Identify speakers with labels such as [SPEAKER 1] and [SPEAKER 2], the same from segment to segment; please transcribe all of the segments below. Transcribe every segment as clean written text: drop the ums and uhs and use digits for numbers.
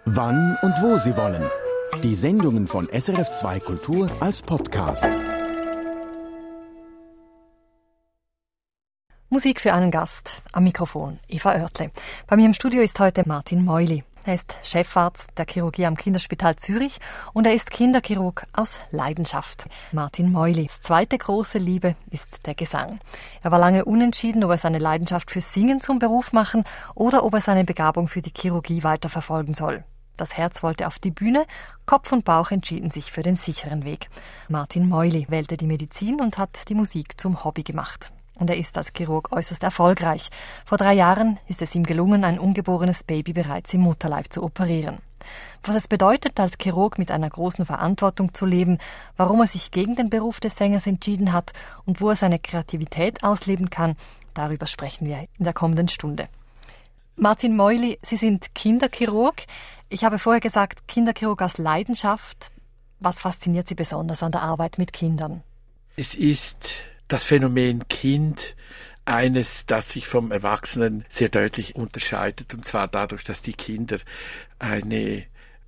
[SPEAKER 1] Wann und wo Sie wollen. Die Sendungen von SRF2 Kultur als Podcast.
[SPEAKER 2] Musik für einen Gast. Am Mikrofon Eva Oertle. Bei mir im Studio ist heute Martin Meuli. Er ist Chefarzt der Chirurgie am Kinderspital Zürich und er ist Kinderchirurg aus Leidenschaft. Martin Meulis zweite große Liebe ist der Gesang. Er war lange unentschieden, ob er seine Leidenschaft für Singen zum Beruf machen oder ob er seine Begabung für die Chirurgie weiterverfolgen soll. Das Herz wollte auf die Bühne, Kopf und Bauch entschieden sich für den sicheren Weg. Martin Meuli wählte die Medizin und hat die Musik zum Hobby gemacht. Und er ist als Chirurg äußerst erfolgreich. Vor 3 Jahren ist es ihm gelungen, ein ungeborenes Baby bereits im Mutterleib zu operieren. Was es bedeutet, als Chirurg mit einer großen Verantwortung zu leben, warum er sich gegen den Beruf des Sängers entschieden hat und wo er seine Kreativität ausleben kann, darüber sprechen wir in der kommenden Stunde. Martin Meuli, Sie sind Kinderchirurg. Ich habe vorher gesagt, Kinderchirurg aus Leidenschaft. Was fasziniert Sie besonders an der Arbeit mit Kindern?
[SPEAKER 3] Es ist das Phänomen Kind eines, das sich vom Erwachsenen sehr deutlich unterscheidet, und zwar dadurch, dass die Kinder eine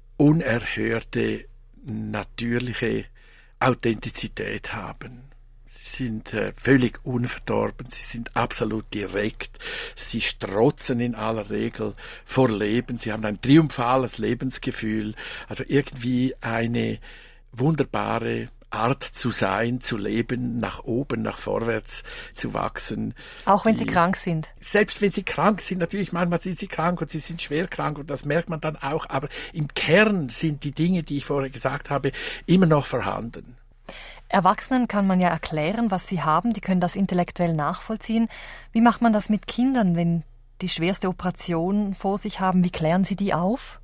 [SPEAKER 3] unerhörte, natürliche Authentizität haben. Sie sind völlig unverdorben, sie sind absolut direkt, sie strotzen in aller Regel vor Leben, sie haben ein triumphales Lebensgefühl, also irgendwie eine wunderbare Art zu sein, zu leben, nach oben, nach vorwärts zu wachsen.
[SPEAKER 2] Auch wenn sie krank sind?
[SPEAKER 3] Selbst wenn sie krank sind, natürlich manchmal sind sie krank und sie sind schwer krank und das merkt man dann auch, aber im Kern sind die Dinge, die ich vorher gesagt habe, immer noch vorhanden.
[SPEAKER 2] Erwachsenen kann man ja erklären, was sie haben, die können das intellektuell nachvollziehen. Wie macht man das mit Kindern, wenn die schwerste Operation vor sich haben? Wie klären Sie die auf?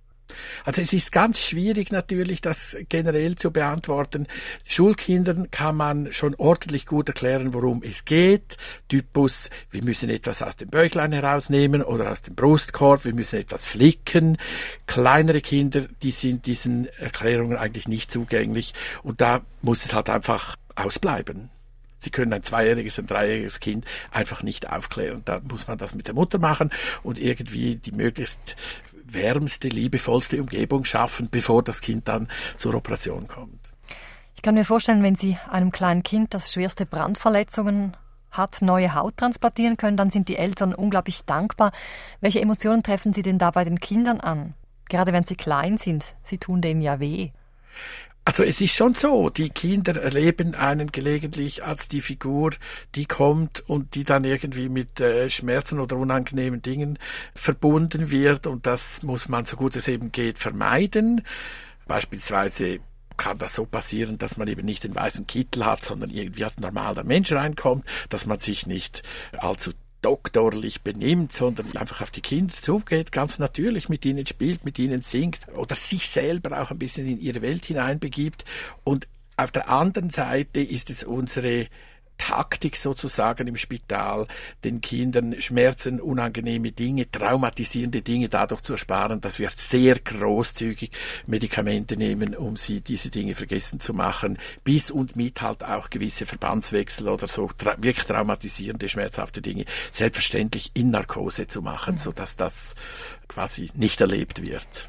[SPEAKER 3] Also es ist ganz schwierig natürlich, das generell zu beantworten. Schulkindern kann man schon ordentlich gut erklären, worum es geht. Typus, wir müssen etwas aus dem Bäuchlein herausnehmen oder aus dem Brustkorb, wir müssen etwas flicken. Kleinere Kinder, die sind diesen Erklärungen eigentlich nicht zugänglich und da muss es halt einfach ausbleiben. Sie können ein 2-jähriges, ein 3-jähriges Kind einfach nicht aufklären. Da muss man das mit der Mutter machen und irgendwie die möglichst wärmste, liebevollste Umgebung schaffen, bevor das Kind dann zur Operation kommt.
[SPEAKER 2] Ich kann mir vorstellen, wenn Sie einem kleinen Kind, das schwerste Brandverletzungen hat, neue Haut transplantieren können, dann sind die Eltern unglaublich dankbar. Welche Emotionen treffen Sie denn da bei den Kindern an? Gerade wenn sie klein sind, sie tun denen ja weh.
[SPEAKER 3] Also es ist schon so, die Kinder erleben einen gelegentlich als die Figur, die kommt und die dann irgendwie mit Schmerzen oder unangenehmen Dingen verbunden wird und das muss man, so gut es eben geht, vermeiden. Beispielsweise kann das so passieren, dass man eben nicht den weißen Kittel hat, sondern irgendwie als normaler Mensch reinkommt, dass man sich nicht allzu doktorlich benimmt, sondern einfach auf die Kinder zugeht, ganz natürlich mit ihnen spielt, mit ihnen singt oder sich selber auch ein bisschen in ihre Welt hineinbegibt. Und auf der anderen Seite ist es unsere Taktik sozusagen im Spital, den Kindern Schmerzen, unangenehme Dinge, traumatisierende Dinge dadurch zu ersparen, dass wir sehr großzügig Medikamente nehmen, um sie diese Dinge vergessen zu machen, bis und mit halt auch gewisse Verbandswechsel oder so wirklich traumatisierende, schmerzhafte Dinge selbstverständlich in Narkose zu machen, sodass das quasi nicht erlebt wird.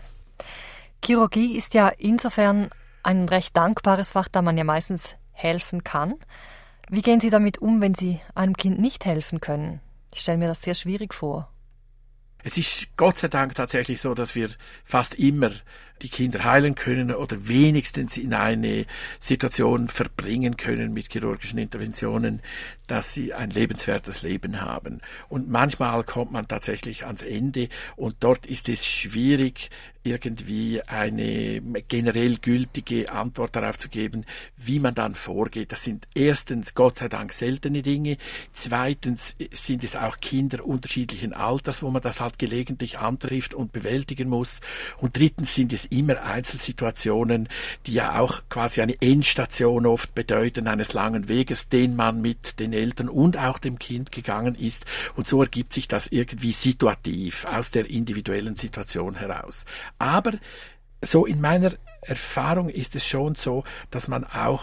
[SPEAKER 2] Chirurgie ist ja insofern ein recht dankbares Fach, da man ja meistens helfen kann. Wie gehen Sie damit um, wenn Sie einem Kind nicht helfen können? Ich stelle mir das sehr schwierig vor.
[SPEAKER 3] Es ist Gott sei Dank tatsächlich so, dass wir fast immer die Kinder heilen können oder wenigstens in eine Situation verbringen können mit chirurgischen Interventionen, dass sie ein lebenswertes Leben haben. Und manchmal kommt man tatsächlich ans Ende und dort ist es schwierig, irgendwie eine generell gültige Antwort darauf zu geben, wie man dann vorgeht. Das sind erstens Gott sei Dank seltene Dinge, zweitens sind es auch Kinder unterschiedlichen Alters, wo man das halt gelegentlich antrifft und bewältigen muss und drittens sind es immer Einzelsituationen, die ja auch quasi eine Endstation oft bedeuten eines langen Weges, den man mit den Eltern und auch dem Kind gegangen ist und so ergibt sich das irgendwie situativ aus der individuellen Situation heraus. Aber so in meiner Erfahrung ist es schon so, dass man auch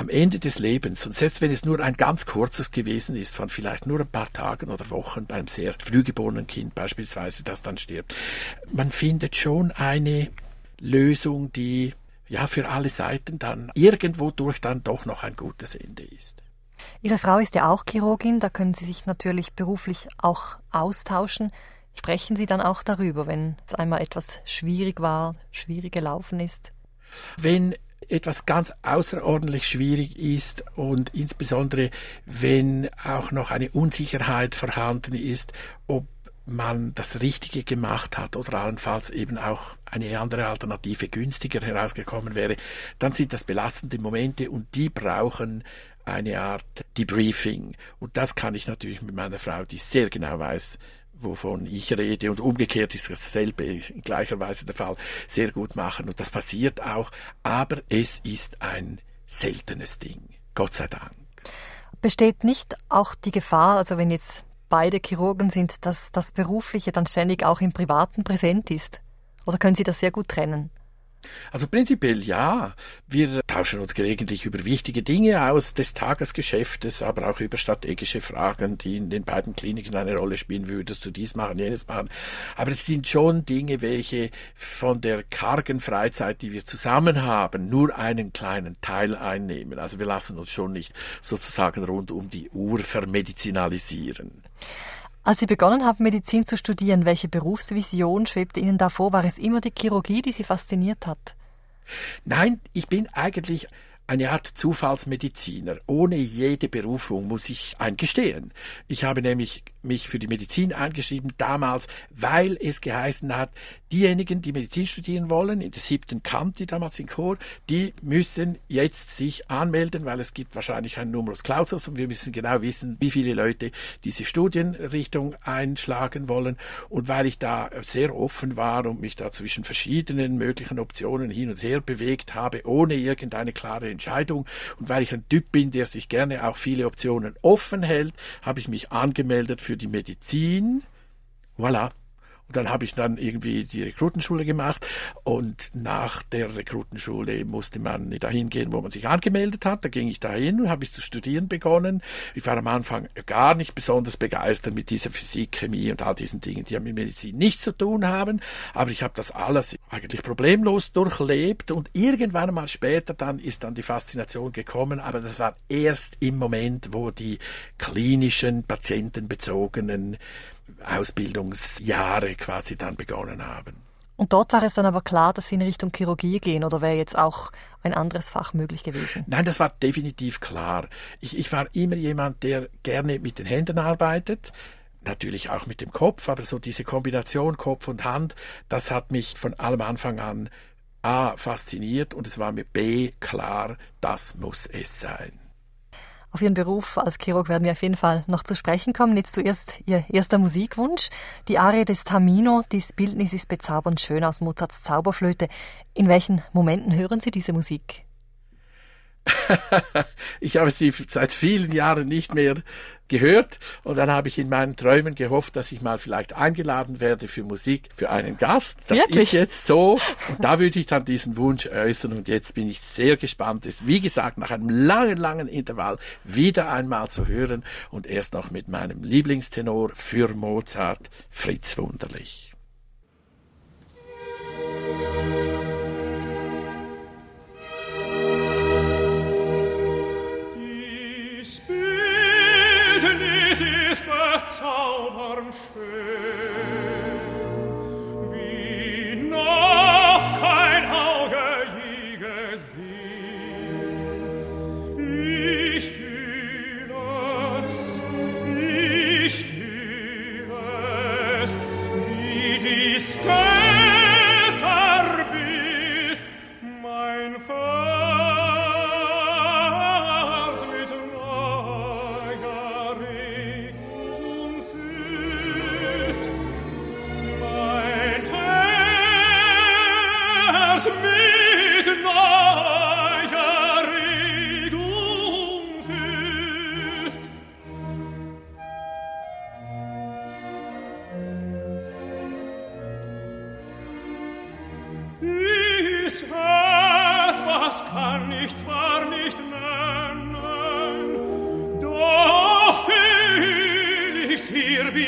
[SPEAKER 3] am Ende des Lebens, und selbst wenn es nur ein ganz kurzes gewesen ist, von vielleicht nur ein paar Tagen oder Wochen beim sehr frühgeborenen Kind beispielsweise, das dann stirbt, man findet schon eine Lösung, die ja für alle Seiten dann irgendwo durch dann doch noch ein gutes Ende ist.
[SPEAKER 2] Ihre Frau ist ja auch Chirurgin, da können Sie sich natürlich beruflich auch austauschen. Sprechen Sie dann auch darüber, wenn es einmal etwas schwierig gelaufen ist?
[SPEAKER 3] Wenn etwas ganz außerordentlich schwierig ist und insbesondere wenn auch noch eine Unsicherheit vorhanden ist, ob man das Richtige gemacht hat oder allenfalls eben auch eine andere Alternative günstiger herausgekommen wäre, dann sind das belastende Momente und die brauchen eine Art Debriefing. Und das kann ich natürlich mit meiner Frau, die sehr genau weiß, wovon ich rede, und umgekehrt ist dasselbe in gleicher Weise der Fall, sehr gut machen. Und das passiert auch, aber es ist ein seltenes Ding, Gott sei Dank.
[SPEAKER 2] Besteht nicht auch die Gefahr, also wenn jetzt beide Chirurgen sind, dass das Berufliche dann ständig auch im Privaten präsent ist? Oder können Sie das sehr gut trennen?
[SPEAKER 3] Also prinzipiell ja. Wir tauschen uns gelegentlich über wichtige Dinge aus des Tagesgeschäftes, aber auch über strategische Fragen, die in den beiden Kliniken eine Rolle spielen. Würdest du dies machen, jenes machen? Aber es sind schon Dinge, welche von der kargen Freizeit, die wir zusammen haben, nur einen kleinen Teil einnehmen. Also wir lassen uns schon nicht sozusagen rund um die Uhr vermedizinalisieren.
[SPEAKER 2] Als Sie begonnen haben, Medizin zu studieren, welche Berufsvision schwebte Ihnen da vor? War es immer die Chirurgie, die Sie fasziniert hat?
[SPEAKER 3] Nein, ich bin eigentlich eine Art Zufallsmediziner, ohne jede Berufung, muss ich eingestehen. Ich habe nämlich mich für die Medizin eingeschrieben, damals, weil es geheißen hat, diejenigen, die Medizin studieren wollen, in der 7. Kante damals in Chur, die müssen jetzt sich anmelden, weil es gibt wahrscheinlich einen Numerus Clausus und wir müssen genau wissen, wie viele Leute diese Studienrichtung einschlagen wollen. Und weil ich da sehr offen war und mich da zwischen verschiedenen möglichen Optionen hin und her bewegt habe, ohne irgendeine klare Entscheidung, und weil ich ein Typ bin, der sich gerne auch viele Optionen offen hält, habe ich mich angemeldet für die Medizin. Voilà. Und dann habe ich dann irgendwie die Rekrutenschule gemacht und nach der Rekrutenschule musste man dahin gehen, wo man sich angemeldet hat. Da ging ich dahin und habe ich zu studieren begonnen. Ich war am Anfang gar nicht besonders begeistert mit dieser Physik, Chemie und all diesen Dingen, die ja mit Medizin nichts zu tun haben. Aber ich habe das alles eigentlich problemlos durchlebt und irgendwann einmal später dann ist dann die Faszination gekommen. Aber das war erst im Moment, wo die klinischen, patientenbezogenen Ausbildungsjahre quasi dann begonnen haben.
[SPEAKER 2] Und dort war es dann aber klar, dass Sie in Richtung Chirurgie gehen, oder wäre jetzt auch ein anderes Fach möglich gewesen?
[SPEAKER 3] Nein, das war definitiv klar. Ich war immer jemand, der gerne mit den Händen arbeitet, natürlich auch mit dem Kopf, aber so diese Kombination Kopf und Hand, das hat mich von allem Anfang an A fasziniert und es war mir B klar, das muss es sein.
[SPEAKER 2] Auf Ihren Beruf als Chirurg werden wir auf jeden Fall noch zu sprechen kommen. Jetzt zuerst Ihr erster Musikwunsch. Die Arie des Tamino, dies Bildnis ist bezaubernd schön aus Mozarts Zauberflöte. In welchen Momenten hören Sie diese Musik?
[SPEAKER 3] Ich habe sie seit vielen Jahren nicht mehr gehört und dann habe ich in meinen Träumen gehofft, dass ich mal vielleicht eingeladen werde für Musik für einen Gast. Das
[SPEAKER 2] Wirklich?
[SPEAKER 3] Ist jetzt so und da würde ich dann diesen Wunsch äußern und jetzt bin ich sehr gespannt, es wie gesagt nach einem langen Intervall wieder einmal zu hören und erst noch mit meinem Lieblingstenor für Mozart, Fritz Wunderlich.
[SPEAKER 4] Bezaubernd schön, wie noch kein Auge je gesehen. Ich fühle es, wie dies Götterbild mein Herz mit neuer Regung füllt. Mein Herz mit neuer Regung füllt. Dies etwas kann ich zwar nicht nennen,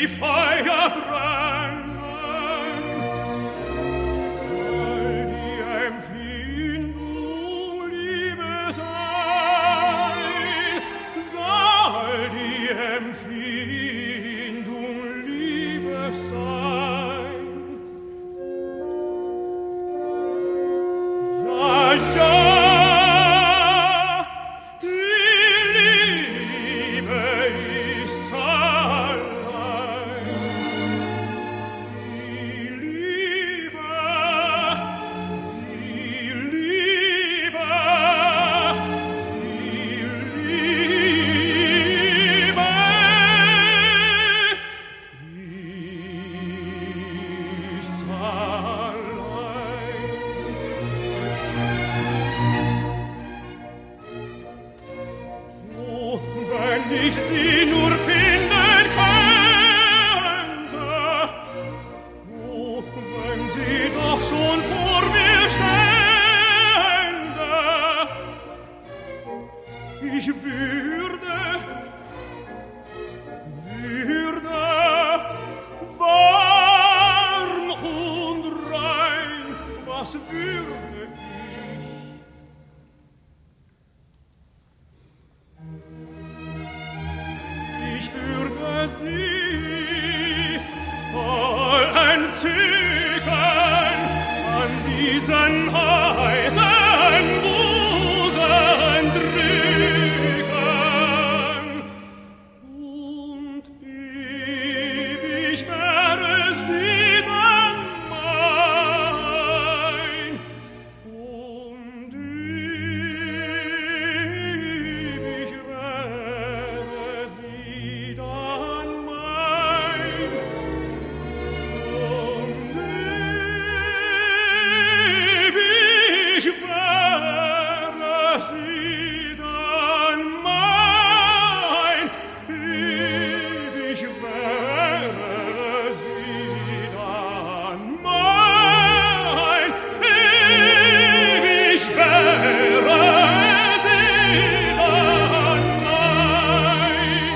[SPEAKER 4] wie Feuer brennen. Soll die Empfindung Liebe sein, soll die Empfindung Liebe sein. Ja, ja. Ich sie nur finden könnte, oh, wenn sie doch schon vor mir stände, ich würde warm und rein, was würde ich würde sie voll entzücken an diesen heißen Busen drücken. Und ewig wäre sie dann mein. Und ewig wäre sie dann mein. Und ewig wäre sie dann mein. Ewig wäre sie dann mein. Ewig wäre sie dann mein.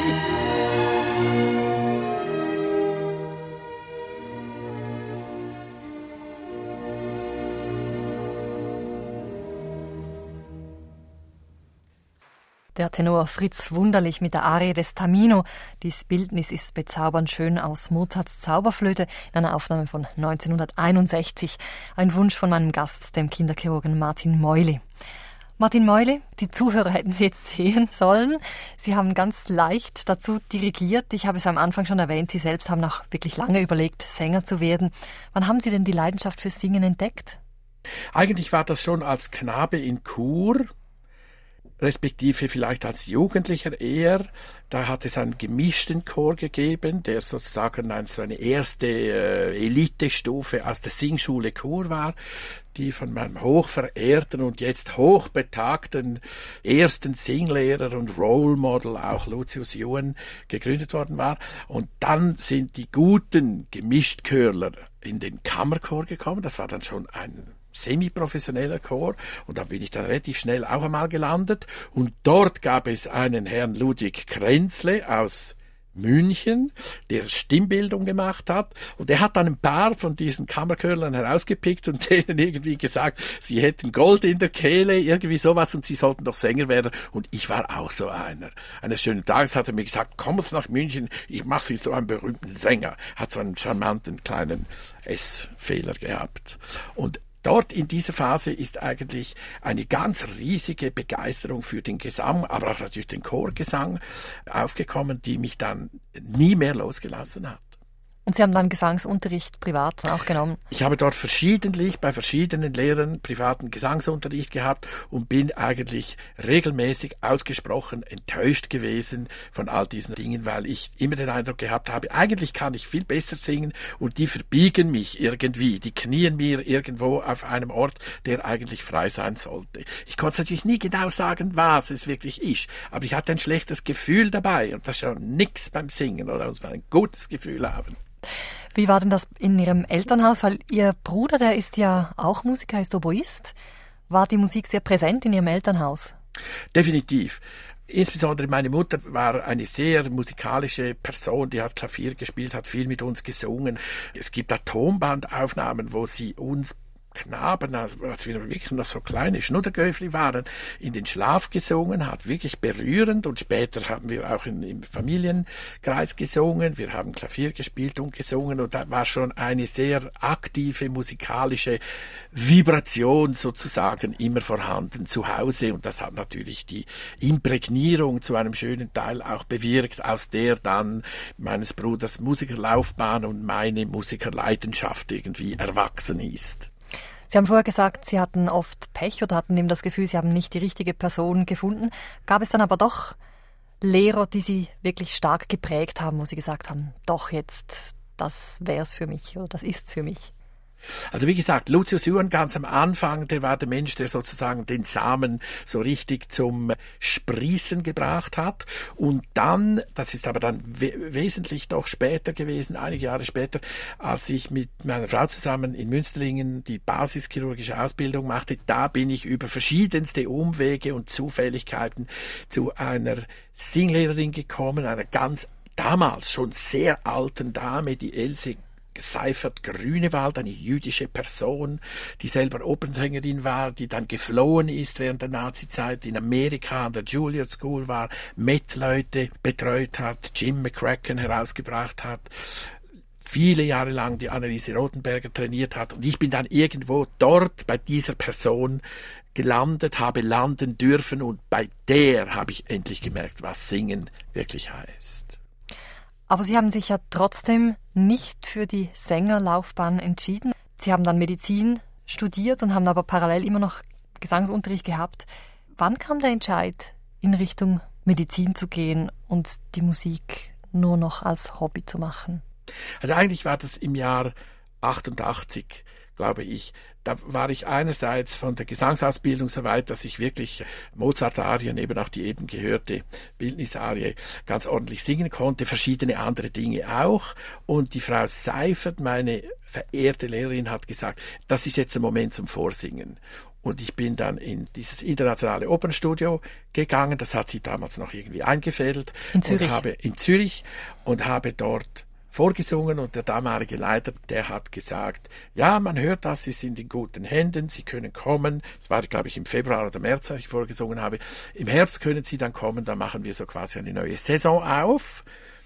[SPEAKER 2] Der Tenor Fritz Wunderlich mit der Arie des Tamino. Dies Bildnis ist bezaubernd schön aus Mozarts Zauberflöte in einer Aufnahme von 1961. Ein Wunsch von meinem Gast, dem Kinderchirurgen Martin Meuli. Martin Meuli, die Zuhörer hätten Sie jetzt sehen sollen. Sie haben ganz leicht dazu dirigiert. Ich habe es am Anfang schon erwähnt, Sie selbst haben auch wirklich lange überlegt, Sänger zu werden. Wann haben Sie denn die Leidenschaft fürs Singen entdeckt?
[SPEAKER 3] Eigentlich war das schon als Knabe in Chur, respektive vielleicht als Jugendlicher eher. Da hat es einen gemischten Chor gegeben, der sozusagen so eine erste Elitestufe aus der Singschule Chur war, die von meinem hochverehrten und jetzt hochbetagten ersten Singlehrer und Role Model, auch Lucius Juan, gegründet worden war. Und dann sind die guten Gemischtchörler in den Kammerchor gekommen. Das war dann schon ein semi-professioneller Chor, und da bin ich dann relativ schnell auch einmal gelandet, und dort gab es einen Herrn Ludwig Krenzle aus München, der Stimmbildung gemacht hat, und der hat dann ein paar von diesen Kammerchörlern herausgepickt und denen irgendwie gesagt, sie hätten Gold in der Kehle, irgendwie sowas, und sie sollten doch Sänger werden, und ich war auch so einer. Eines schönen Tages hat er mir gesagt, komm jetzt nach München, ich mache Sie so einen berühmten Sänger. Hat so einen charmanten kleinen S-Fehler gehabt. Und dort in dieser Phase ist eigentlich eine ganz riesige Begeisterung für den Gesang, aber auch natürlich den Chorgesang aufgekommen, die mich dann nie mehr losgelassen hat.
[SPEAKER 2] Und Sie haben dann Gesangsunterricht privat auch genommen?
[SPEAKER 3] Ich habe dort verschiedentlich bei verschiedenen Lehrern privaten Gesangsunterricht gehabt und bin eigentlich regelmäßig ausgesprochen enttäuscht gewesen von all diesen Dingen, weil ich immer den Eindruck gehabt habe, eigentlich kann ich viel besser singen, und die verbiegen mich irgendwie, die knien mir irgendwo auf einem Ort, der eigentlich frei sein sollte. Ich konnte natürlich nie genau sagen, was es wirklich ist, aber ich hatte ein schlechtes Gefühl dabei, und das ist schon nix beim Singen, oder muss man ein gutes Gefühl haben.
[SPEAKER 2] Wie war denn das in Ihrem Elternhaus? Weil Ihr Bruder, der ist ja auch Musiker, ist Oboist. War die Musik sehr präsent in Ihrem Elternhaus?
[SPEAKER 3] Definitiv. Insbesondere meine Mutter war eine sehr musikalische Person, die hat Klavier gespielt, hat viel mit uns gesungen. Es gibt da Tonbandaufnahmen, wo sie uns Knaben, als wir wirklich noch so kleine Schnuddergöfli waren, in den Schlaf gesungen, hat wirklich berührend, und später haben wir auch im Familienkreis gesungen, wir haben Klavier gespielt und gesungen, und da war schon eine sehr aktive musikalische Vibration sozusagen immer vorhanden zu Hause, und das hat natürlich die Imprägnierung zu einem schönen Teil auch bewirkt, aus der dann meines Bruders Musikerlaufbahn und meine Musikerleidenschaft irgendwie erwachsen ist.
[SPEAKER 2] Sie haben vorher gesagt, Sie hatten oft Pech oder hatten eben das Gefühl, Sie haben nicht die richtige Person gefunden. Gab es dann aber doch Lehrer, die Sie wirklich stark geprägt haben, wo Sie gesagt haben, doch jetzt, das wär's für mich oder das ist's für mich?
[SPEAKER 3] Also wie gesagt, Lucius Juan ganz am Anfang, der war der Mensch, der sozusagen den Samen so richtig zum Sprießen gebracht hat. Und dann, das ist aber dann wesentlich doch später gewesen, einige Jahre später, als ich mit meiner Frau zusammen in Münsterlingen die basischirurgische Ausbildung machte, da bin ich über verschiedenste Umwege und Zufälligkeiten zu einer Singlehrerin gekommen, einer ganz damals schon sehr alten Dame, die Else Seifert-Grünewald, eine jüdische Person, die selber Opernsängerin war, die dann geflohen ist während der Nazizeit, in Amerika an der Juilliard School war, Met-Leute betreut hat, Jim McCracken herausgebracht hat, viele Jahre lang die Anneliese Rothenberger trainiert hat, und ich bin dann irgendwo dort bei dieser Person gelandet, habe landen dürfen, und bei der habe ich endlich gemerkt, was Singen wirklich heißt.
[SPEAKER 2] Aber Sie haben sich ja trotzdem nicht für die Sängerlaufbahn entschieden. Sie haben dann Medizin studiert und haben aber parallel immer noch Gesangsunterricht gehabt. Wann kam der Entscheid, in Richtung Medizin zu gehen und die Musik nur noch als Hobby zu machen?
[SPEAKER 3] Also eigentlich war das im Jahr 88, glaube ich. Da war ich einerseits von der Gesangsausbildung so weit, dass ich wirklich Mozart-Arien, eben auch die eben gehörte Bildnisarie, ganz ordentlich singen konnte, verschiedene andere Dinge auch. Und die Frau Seifert, meine verehrte Lehrerin, hat gesagt, das ist jetzt der Moment zum Vorsingen. Und ich bin dann in dieses internationale Opernstudio gegangen, das hat sie damals noch irgendwie eingefädelt.
[SPEAKER 2] In Zürich?
[SPEAKER 3] In Zürich, und habe dort vorgesungen, und der damalige Leiter, der hat gesagt, ja, man hört das, Sie sind in guten Händen, Sie können kommen. Das war, glaube ich, im Februar oder März, als ich vorgesungen habe. Im Herbst können Sie dann kommen, dann machen wir so quasi eine neue Saison auf.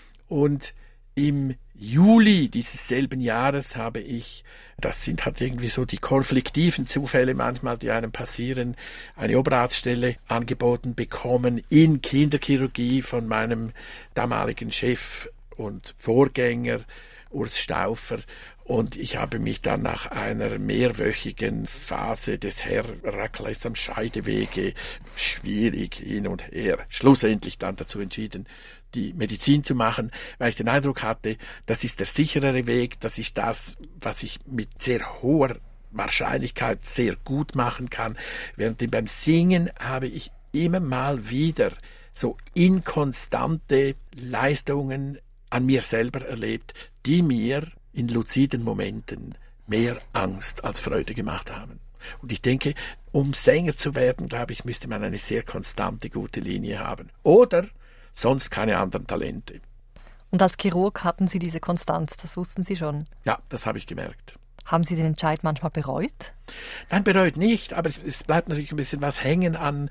[SPEAKER 3] Und im Juli dieses selben Jahres habe ich, das sind halt irgendwie so die konfliktiven Zufälle manchmal, die einem passieren, eine Oberarztstelle angeboten bekommen in Kinderchirurgie von meinem damaligen Chef und Vorgänger Urs Stauffer, und ich habe mich dann nach einer mehrwöchigen Phase des Herrakles am Scheidewege, schwierig hin und her, schlussendlich dann dazu entschieden, die Medizin zu machen, weil ich den Eindruck hatte, das ist der sicherere Weg, das ist das, was ich mit sehr hoher Wahrscheinlichkeit sehr gut machen kann, während beim Singen habe ich immer mal wieder so inkonstante Leistungen an mir selber erlebt, die mir in luziden Momenten mehr Angst als Freude gemacht haben. Und ich denke, um Sänger zu werden, glaube ich, müsste man eine sehr konstante, gute Linie haben. Oder sonst keine anderen Talente.
[SPEAKER 2] Und als Chirurg hatten Sie diese Konstanz, das wussten Sie schon?
[SPEAKER 3] Ja, das habe ich gemerkt.
[SPEAKER 2] Haben Sie den Entscheid manchmal bereut?
[SPEAKER 3] Nein, bereut nicht, aber es bleibt natürlich ein bisschen was hängen an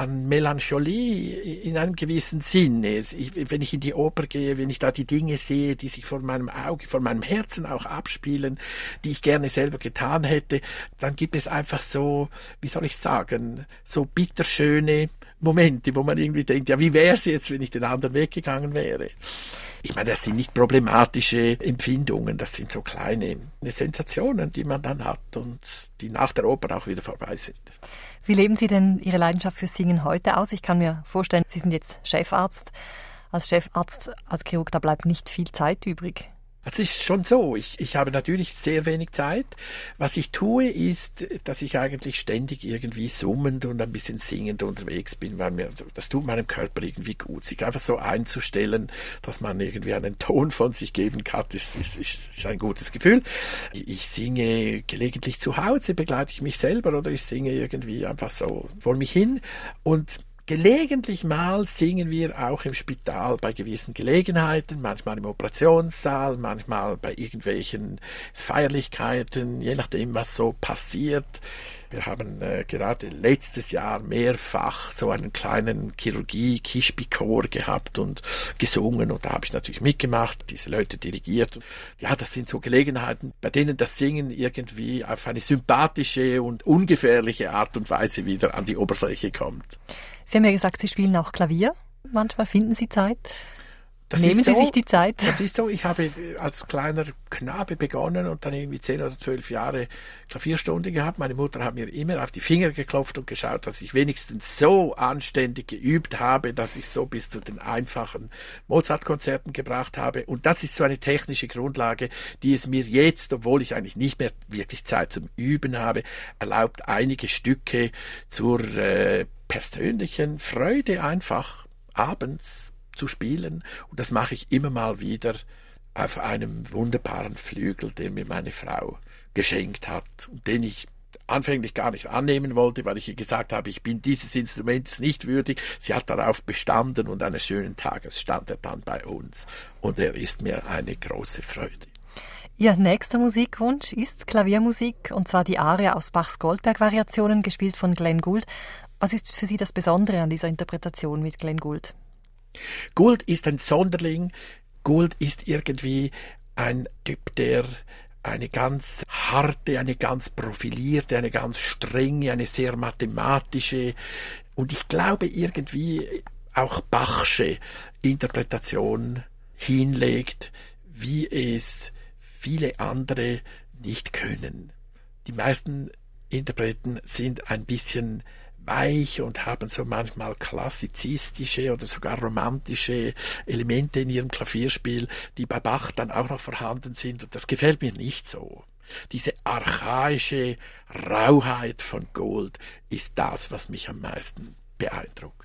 [SPEAKER 3] Melancholie in einem gewissen Sinne. Wenn ich in die Oper gehe, wenn ich da die Dinge sehe, die sich vor meinem Auge, vor meinem Herzen auch abspielen, die ich gerne selber getan hätte, dann gibt es einfach so, wie soll ich sagen, so bitterschöne Momente, wo man irgendwie denkt, ja, wie wäre es jetzt, wenn ich den anderen Weg gegangen wäre? Ich meine, das sind nicht problematische Empfindungen, das sind so kleine Sensationen, die man dann hat und die nach der Oper auch wieder vorbei sind.
[SPEAKER 2] Wie leben Sie denn Ihre Leidenschaft für Singen heute aus? Ich kann mir vorstellen, Sie sind jetzt Chefarzt. Als Chefarzt, als Chirurg, da bleibt nicht viel Zeit übrig.
[SPEAKER 3] Es ist schon so. Ich habe natürlich sehr wenig Zeit. Was ich tue, ist, dass ich eigentlich ständig irgendwie summend und ein bisschen singend unterwegs bin, weil das tut meinem Körper irgendwie gut. Sich einfach so einzustellen, dass man irgendwie einen Ton von sich geben kann, ist ein gutes Gefühl. Ich singe gelegentlich zu Hause, begleite ich mich selber, oder ich singe irgendwie einfach so vor mich hin. Und Gelegentlich mal singen wir auch im Spital bei gewissen Gelegenheiten, manchmal im Operationssaal, manchmal bei irgendwelchen Feierlichkeiten, je nachdem, was so passiert. Wir haben gerade letztes Jahr mehrfach so einen kleinen Chirurgie-Kischbi-Chor gehabt und gesungen, und da habe ich natürlich mitgemacht, diese Leute dirigiert. Ja, das sind so Gelegenheiten, bei denen das Singen irgendwie auf eine sympathische und ungefährliche Art und Weise wieder an die Oberfläche kommt.
[SPEAKER 2] Sie haben ja gesagt, Sie spielen auch Klavier. Manchmal finden Sie Zeit. Nehmen Sie
[SPEAKER 3] so,
[SPEAKER 2] sich die Zeit?
[SPEAKER 3] Das ist so. Ich habe als kleiner Knabe begonnen und dann irgendwie 10 oder 12 Jahre Klavierstunde gehabt. Meine Mutter hat mir immer auf die Finger geklopft und geschaut, dass ich wenigstens so anständig geübt habe, dass ich so bis zu den einfachen Mozart-Konzerten gebracht habe. Und das ist so eine technische Grundlage, die es mir jetzt, obwohl ich eigentlich nicht mehr wirklich Zeit zum Üben habe, erlaubt, einige Stücke zur persönlichen Freude einfach abends zu spielen, und das mache ich immer mal wieder auf einem wunderbaren Flügel, den mir meine Frau geschenkt hat und den ich anfänglich gar nicht annehmen wollte, weil ich ihr gesagt habe, ich bin dieses Instruments nicht würdig. Sie hat darauf bestanden, und eines schönen Tages stand er dann bei uns, und er ist mir eine große Freude.
[SPEAKER 2] Ihr nächster Musikwunsch ist Klaviermusik, und zwar die Aria aus Bachs Goldberg-Variationen, gespielt von Glenn Gould. Was ist für Sie das Besondere an dieser Interpretation mit Glenn Gould?
[SPEAKER 3] Gould ist ein Sonderling. Gould ist irgendwie ein Typ, der eine ganz harte, eine ganz profilierte, eine ganz strenge, eine sehr mathematische und ich glaube irgendwie auch Bachsche Interpretation hinlegt, wie es viele andere nicht können. Die meisten Interpreten sind ein bisschen weich und haben so manchmal klassizistische oder sogar romantische Elemente in ihrem Klavierspiel, die bei Bach dann auch noch vorhanden sind, und das gefällt mir nicht so. Diese archaische Rauheit von Gould ist das, was mich am meisten beeindruckt.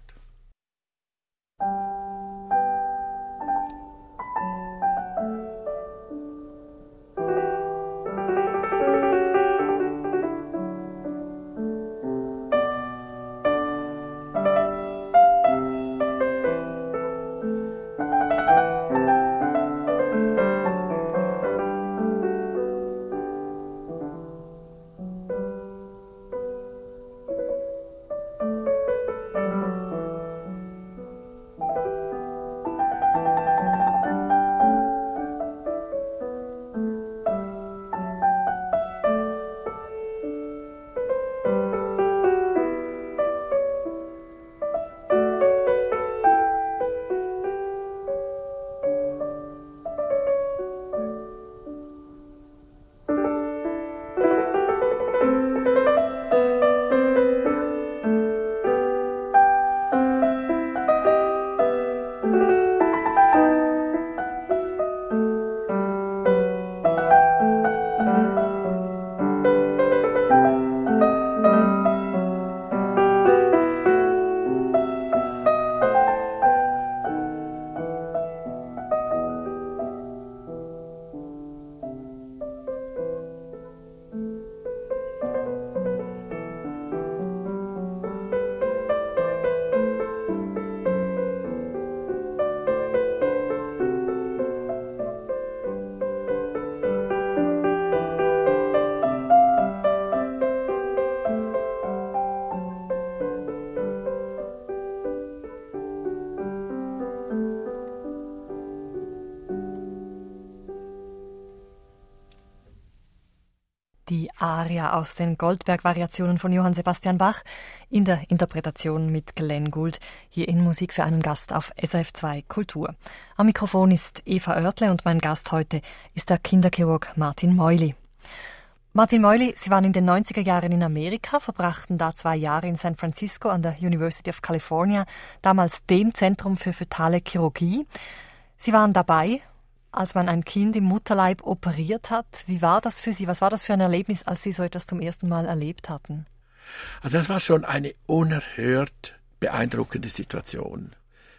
[SPEAKER 2] Die Aria aus den Goldberg-Variationen von Johann Sebastian Bach in der Interpretation mit Glenn Gould, hier in Musik für einen Gast auf SRF 2 Kultur. Am Mikrofon ist Eva Oertle und mein Gast heute ist der Kinderchirurg Martin Meuli. Martin Meuli, Sie waren in den 90er Jahren in Amerika, verbrachten da 2 Jahre in San Francisco an der University of California, damals dem Zentrum für fetale Chirurgie. Sie waren dabei, als man ein Kind im Mutterleib operiert hat. Wie war das für Sie? Was war das für ein Erlebnis, als Sie so etwas zum ersten Mal erlebt hatten?
[SPEAKER 3] Also das war schon eine unerhört beeindruckende Situation.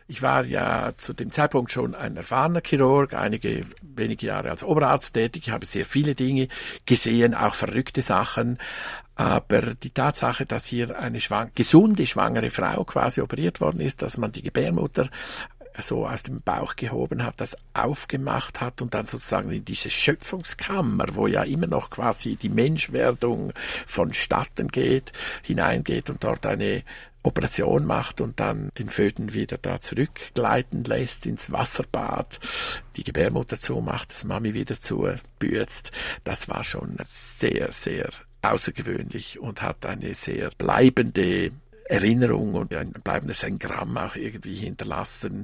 [SPEAKER 3] Ich war ja zu dem Zeitpunkt schon ein erfahrener Chirurg, einige wenige Jahre als Oberarzt tätig. Ich habe sehr viele Dinge gesehen, auch verrückte Sachen. Aber die Tatsache, dass hier eine gesunde, schwangere Frau quasi operiert worden ist, dass man die Gebärmutter so aus dem Bauch gehoben hat, das aufgemacht hat und dann sozusagen in diese Schöpfungskammer, wo ja immer noch quasi die Menschwerdung vonstatten geht, hineingeht und dort eine Operation macht und dann den Föten wieder da zurückgleiten lässt ins Wasserbad, die Gebärmutter zumacht, das Mami wieder zubürzt. Das war schon sehr, sehr außergewöhnlich und hat eine sehr bleibende Erinnerung und ein bleibendes Engramm auch irgendwie hinterlassen.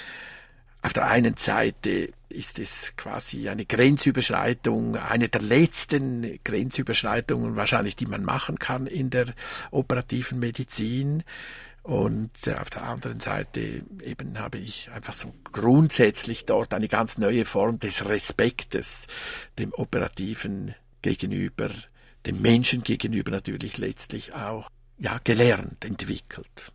[SPEAKER 3] Auf der einen Seite ist es quasi eine Grenzüberschreitung, eine der letzten Grenzüberschreitungen wahrscheinlich, die man machen kann in der operativen Medizin. Und auf der anderen Seite eben habe ich einfach so grundsätzlich dort eine ganz neue Form des Respektes dem Operativen gegenüber, dem Menschen gegenüber natürlich letztlich auch, gelernt, entwickelt.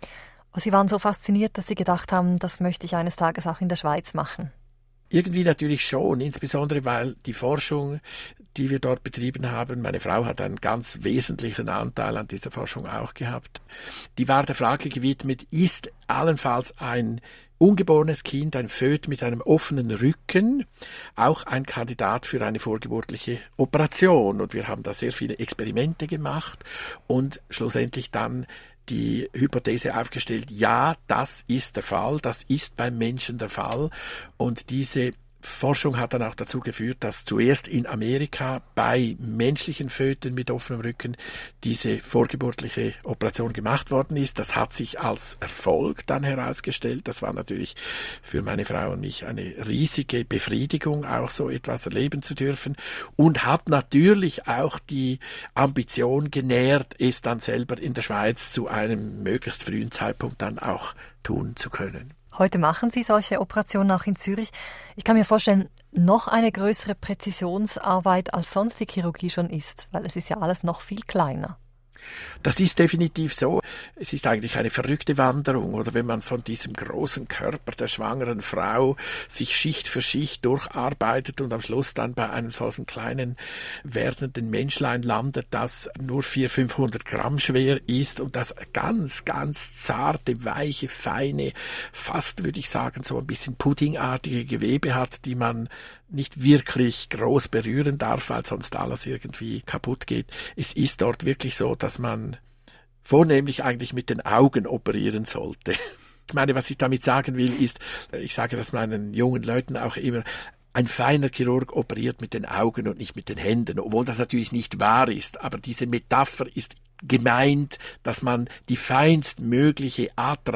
[SPEAKER 2] Sie waren so fasziniert, dass Sie gedacht haben, das möchte ich eines Tages auch in der Schweiz machen.
[SPEAKER 3] Irgendwie natürlich schon, insbesondere weil die Forschung, die wir dort betrieben haben, meine Frau hat einen ganz wesentlichen Anteil an dieser Forschung auch gehabt, die war der Frage gewidmet, ist allenfalls ein ungeborenes Kind, ein Föt mit einem offenen Rücken, auch ein Kandidat für eine vorgeburtliche Operation. Und wir haben da sehr viele Experimente gemacht und schlussendlich dann die Hypothese aufgestellt, ja, das ist der Fall, das ist beim Menschen der Fall. Und diese Forschung hat dann auch dazu geführt, dass zuerst in Amerika bei menschlichen Föten mit offenem Rücken diese vorgeburtliche Operation gemacht worden ist. Das hat sich als Erfolg dann herausgestellt. Das war natürlich für meine Frau und mich eine riesige Befriedigung, auch so etwas erleben zu dürfen und hat natürlich auch die Ambition genährt, es dann selber in der Schweiz zu einem möglichst frühen Zeitpunkt dann auch tun zu können.
[SPEAKER 2] Heute machen Sie solche Operationen auch in Zürich. Ich kann mir vorstellen, noch eine größere Präzisionsarbeit als sonst die Chirurgie schon ist, weil es ist ja alles noch viel kleiner.
[SPEAKER 3] Das ist definitiv so. Es ist eigentlich eine verrückte Wanderung, oder wenn man von diesem großen Körper der schwangeren Frau sich Schicht für Schicht durcharbeitet und am Schluss dann bei einem solchen kleinen werdenden Menschlein landet, das nur 400-500 Gramm schwer ist und das ganz, ganz zarte, weiche, feine, fast würde ich sagen so ein bisschen puddingartige Gewebe hat, die man nicht wirklich groß berühren darf, weil sonst alles irgendwie kaputt geht. Es ist dort wirklich so, dass man vornehmlich eigentlich mit den Augen operieren sollte. Ich meine, was ich damit sagen will, ist, ich sage das meinen jungen Leuten auch immer, ein feiner Chirurg operiert mit den Augen und nicht mit den Händen, obwohl das natürlich nicht wahr ist. Aber diese Metapher ist gemeint, dass man die feinstmögliche,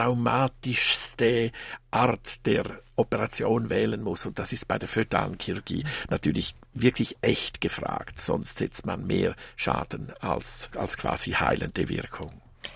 [SPEAKER 3] atraumatischste Art der Operation wählen muss. Und das ist bei der fötalen Chirurgie natürlich wirklich echt gefragt. Sonst setzt man mehr Schaden als quasi heilende Wirkung.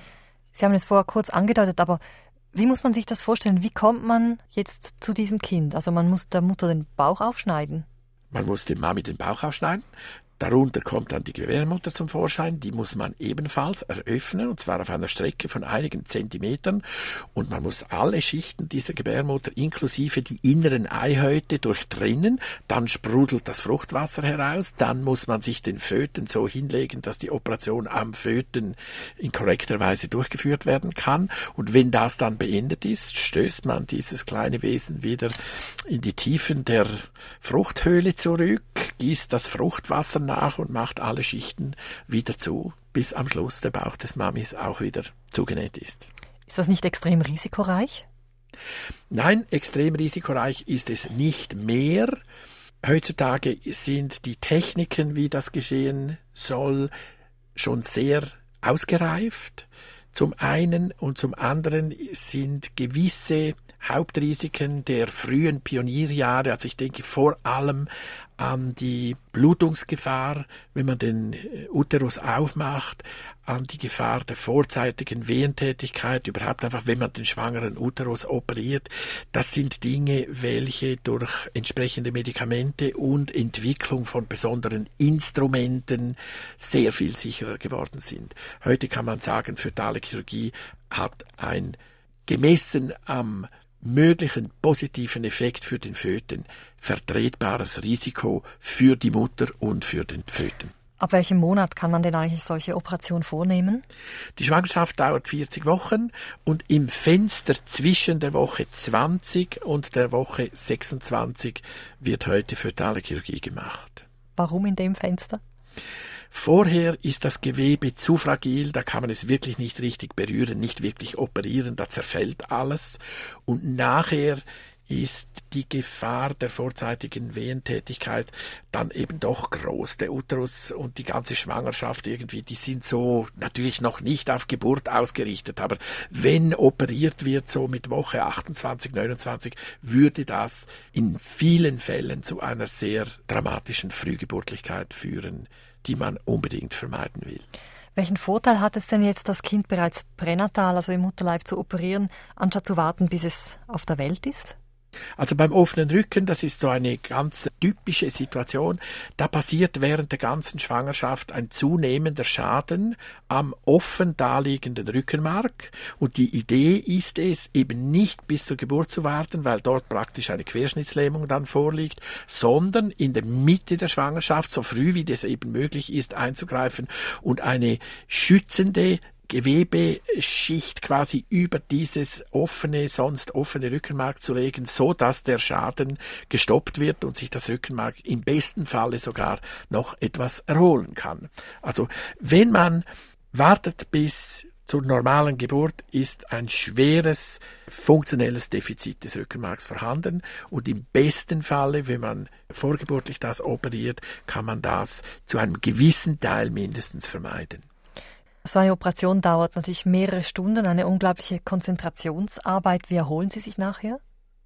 [SPEAKER 2] Sie haben es vorher kurz angedeutet, aber wie muss man sich das vorstellen? Wie kommt man jetzt zu diesem Kind? Also man muss der Mutter den Bauch aufschneiden?
[SPEAKER 3] Man muss der Mami den Bauch aufschneiden. Darunter kommt dann die Gebärmutter zum Vorschein, die muss man ebenfalls eröffnen, und zwar auf einer Strecke von einigen Zentimetern. Und man muss alle Schichten dieser Gebärmutter inklusive die inneren Eihäute durchtrennen. Dann sprudelt das Fruchtwasser heraus. Dann muss man sich den Föten so hinlegen, dass die Operation am Föten in korrekter Weise durchgeführt werden kann. Und wenn das dann beendet ist, stößt man dieses kleine Wesen wieder in die Tiefen der Fruchthöhle zurück, gießt das Fruchtwasser nach und macht alle Schichten wieder zu, bis am Schluss der Bauch des Mamis auch wieder zugenäht ist.
[SPEAKER 2] Ist das nicht extrem risikoreich?
[SPEAKER 3] Nein, extrem risikoreich ist es nicht mehr. Heutzutage sind die Techniken, wie das geschehen soll, schon sehr ausgereift. Zum einen und zum anderen sind gewisse Hauptrisiken der frühen Pionierjahre, also ich denke vor allem an die Blutungsgefahr, wenn man den Uterus aufmacht, an die Gefahr der vorzeitigen Wehentätigkeit, überhaupt einfach, wenn man den schwangeren Uterus operiert. Das sind Dinge, welche durch entsprechende Medikamente und Entwicklung von besonderen Instrumenten sehr viel sicherer geworden sind. Heute kann man sagen, fötale Chirurgie hat ein gemessen am möglichen positiven Effekt für den Föten vertretbares Risiko für die Mutter und für den Föten.
[SPEAKER 2] Ab welchem Monat kann man denn eigentlich solche Operationen vornehmen?
[SPEAKER 3] Die Schwangerschaft dauert 40 Wochen und im Fenster zwischen der Woche 20 und der Woche 26 wird heute fötale Chirurgie gemacht.
[SPEAKER 2] Warum in dem Fenster?
[SPEAKER 3] Vorher ist das Gewebe zu fragil, da kann man es wirklich nicht richtig berühren, nicht wirklich operieren, da zerfällt alles. Und nachher ist die Gefahr der vorzeitigen Wehentätigkeit dann eben doch groß. Der Uterus und die ganze Schwangerschaft irgendwie, die sind so natürlich noch nicht auf Geburt ausgerichtet, aber wenn operiert wird, so mit Woche 28, 29, würde das in vielen Fällen zu einer sehr dramatischen Frühgeburtlichkeit führen, die man unbedingt vermeiden will.
[SPEAKER 2] Welchen Vorteil hat es denn jetzt, das Kind bereits pränatal, also im Mutterleib, zu operieren, anstatt zu warten, bis es auf der Welt ist?
[SPEAKER 3] Also beim offenen Rücken, das ist so eine ganz typische Situation, da passiert während der ganzen Schwangerschaft ein zunehmender Schaden am offen daliegenden Rückenmark und die Idee ist es, eben nicht bis zur Geburt zu warten, weil dort praktisch eine Querschnittslähmung dann vorliegt, sondern in der Mitte der Schwangerschaft, so früh wie das eben möglich ist, einzugreifen und eine schützende Gewebeschicht quasi über dieses sonst offene Rückenmark zu legen, so dass der Schaden gestoppt wird und sich das Rückenmark im besten Falle sogar noch etwas erholen kann. Also wenn man wartet bis zur normalen Geburt, ist ein schweres funktionelles Defizit des Rückenmarks vorhanden und im besten Falle, wenn man vorgeburtlich das operiert, kann man das zu einem gewissen Teil mindestens vermeiden.
[SPEAKER 2] So eine Operation dauert natürlich mehrere Stunden, eine unglaubliche Konzentrationsarbeit. Wie erholen Sie sich nachher?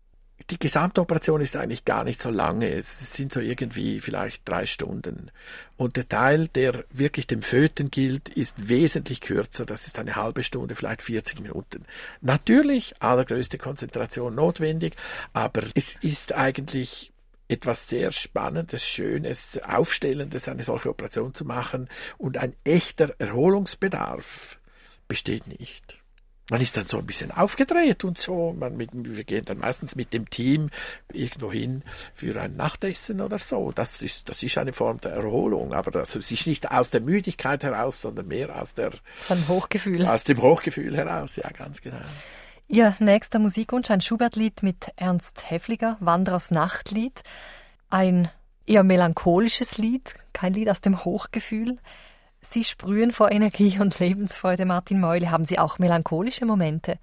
[SPEAKER 3] Die gesamte Operation ist eigentlich gar nicht so lange. Es sind so irgendwie vielleicht 3 Stunden. Und der Teil, der wirklich dem Föten gilt, ist wesentlich kürzer. Das ist eine halbe Stunde, vielleicht 40 Minuten. Natürlich allergrößte Konzentration notwendig, aber es ist eigentlich etwas sehr Spannendes, Schönes, Aufstellendes, eine solche Operation zu machen und ein echter Erholungsbedarf besteht nicht. Man ist dann so ein bisschen aufgedreht und so. Wir gehen dann meistens mit dem Team irgendwo hin für ein Nachtessen oder so. Das ist eine Form der Erholung, aber das ist nicht aus der Müdigkeit heraus, sondern mehr aus dem Hochgefühl heraus, ja, ganz genau.
[SPEAKER 2] Ihr nächster Musikwunsch, ein Schubert-Lied mit Ernst Häfliger, Wanderers Nachtlied. Ein eher melancholisches Lied, kein Lied aus dem Hochgefühl. Sie sprühen vor Energie und Lebensfreude, Martin Mäuli. Haben Sie auch melancholische Momente?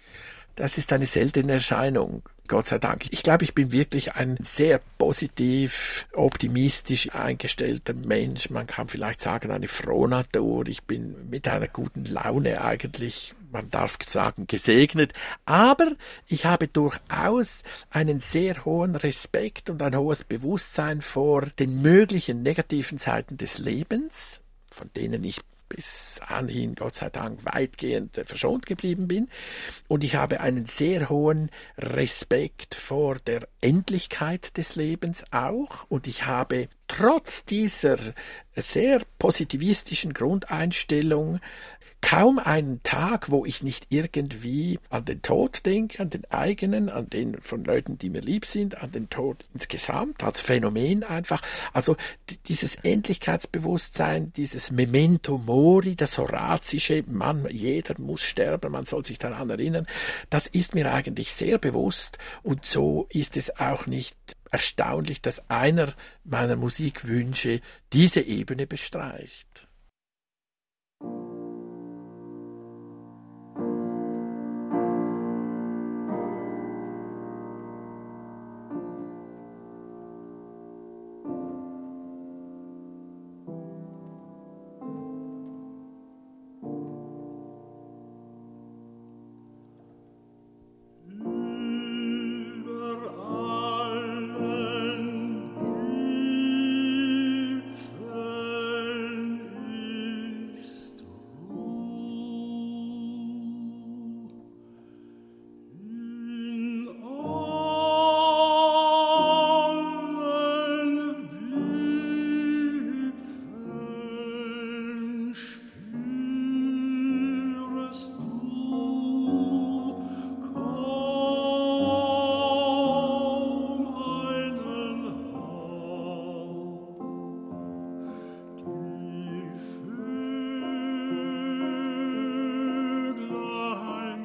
[SPEAKER 3] Das ist eine seltene Erscheinung, Gott sei Dank. Ich glaube, ich bin wirklich ein sehr positiv, optimistisch eingestellter Mensch. Man kann vielleicht sagen, eine Frohnatur. Ich bin mit einer guten Laune eigentlich, man darf sagen, gesegnet. Aber ich habe durchaus einen sehr hohen Respekt und ein hohes Bewusstsein vor den möglichen negativen Seiten des Lebens, von denen ich bis anhin, Gott sei Dank, weitgehend verschont geblieben bin. Und ich habe einen sehr hohen Respekt vor der Endlichkeit des Lebens auch. Und ich habe trotz dieser sehr positivistischen Grundeinstellung kaum einen Tag, wo ich nicht irgendwie an den Tod denke, an den eigenen, an den von Leuten, die mir lieb sind, an den Tod insgesamt, als Phänomen einfach. Also dieses Endlichkeitsbewusstsein, dieses Memento Mori, das horazische, jeder muss sterben, man soll sich daran erinnern, das ist mir eigentlich sehr bewusst und so ist es auch nicht erstaunlich, dass einer meiner Musikwünsche diese Ebene bestreicht.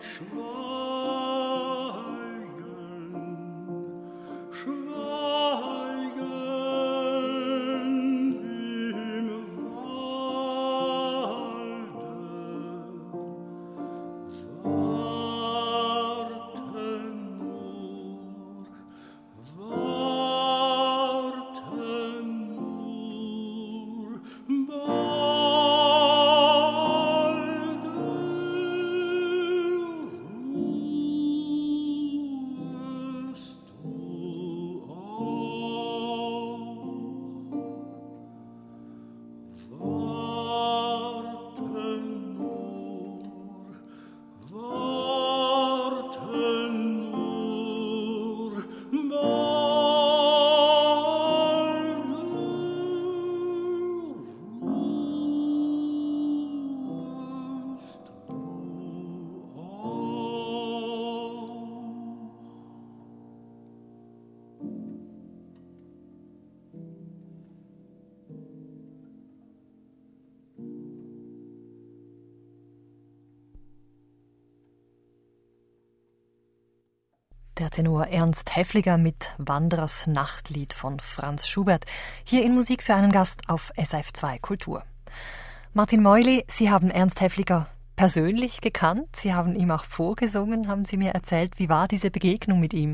[SPEAKER 2] Der Tenor Ernst Häfliger mit Wanderers Nachtlied von Franz Schubert. Hier in Musik für einen Gast auf SRF2 Kultur. Martin Meuli, Sie haben Ernst Häfliger persönlich gekannt. Sie haben ihm auch vorgesungen, haben Sie mir erzählt. Wie war diese Begegnung mit ihm?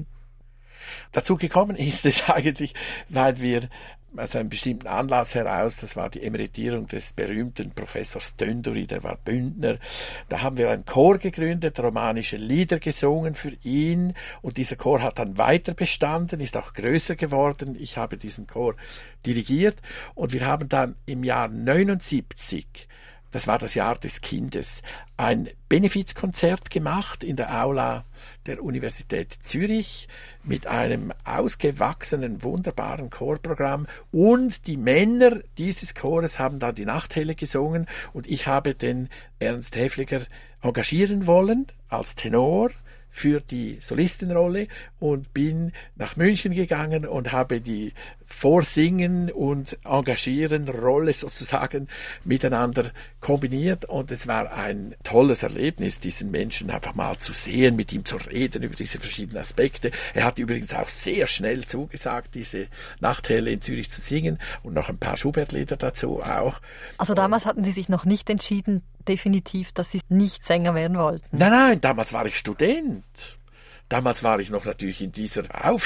[SPEAKER 3] Dazu gekommen ist es eigentlich, weil wir aus einem bestimmten Anlass heraus, das war die Emeritierung des berühmten Professors Tönduri, der war Bündner. Da haben wir einen Chor gegründet, romanische Lieder gesungen für ihn und dieser Chor hat dann weiter bestanden, ist auch größer geworden. Ich habe diesen Chor dirigiert und wir haben dann im Jahr 1979, das war das Jahr des Kindes, ein Benefizkonzert gemacht in der Aula der Universität Zürich mit einem ausgewachsenen, wunderbaren Chorprogramm. Und die Männer dieses Chores haben dann die Nachthelle gesungen und ich habe den Ernst Häfliger engagieren wollen als Tenor für die Solistenrolle und bin nach München gegangen und habe die Vorsingen und Engagieren Rolle sozusagen miteinander kombiniert und es war ein tolles Erlebnis, diesen Menschen einfach mal zu sehen, mit ihm zu reden über diese verschiedenen Aspekte. Er hat übrigens auch sehr schnell zugesagt, diese Nachthelle in Zürich zu singen und noch ein paar Schubert-Lieder dazu auch.
[SPEAKER 2] Also damals hatten Sie sich noch nicht entschieden, definitiv, dass Sie nicht Sänger werden wollten?
[SPEAKER 3] Nein, damals war ich Student. Damals war ich noch natürlich in dieser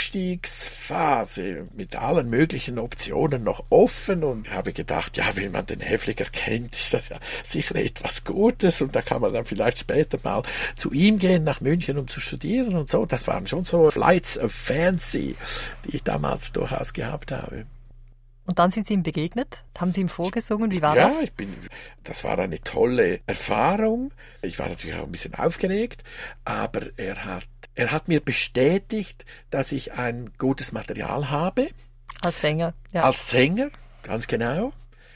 [SPEAKER 3] Aufstiegsphase mit allen möglichen Optionen noch offen und habe gedacht, ja, wenn man den Häfliger kennt, ist das ja sicher etwas Gutes und da kann man dann vielleicht später mal zu ihm gehen nach München, um zu studieren und so. Das waren schon so Flights of Fancy, die ich damals durchaus gehabt habe.
[SPEAKER 2] Und dann sind Sie ihm begegnet? Haben Sie ihm vorgesungen? Wie war das?
[SPEAKER 3] Ja, das war eine tolle Erfahrung. Ich war natürlich auch ein bisschen aufgeregt, aber er hat mir bestätigt, dass ich ein gutes Material habe.
[SPEAKER 2] Als Sänger, ja.
[SPEAKER 3] Als Sänger, ganz genau.